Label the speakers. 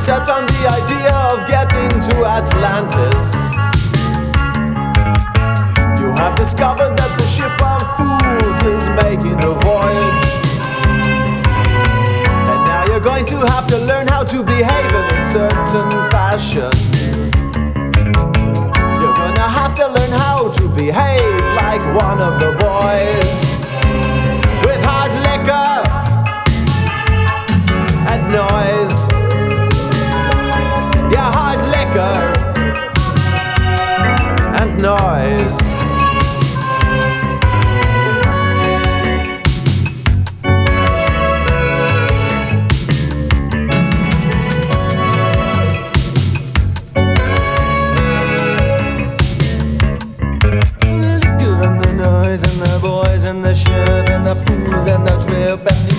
Speaker 1: set on the idea of getting to Atlantis. You have discovered that the ship of fools is making the voyage, and now you're going to have to learn how to behave in a certain fashion. You're gonna have to learn how to behave like one of the boys, with hard liquor and noise. Yeah, hard liquor and noise. The liquor and the noise and the boys and the shove and the fools and the trip and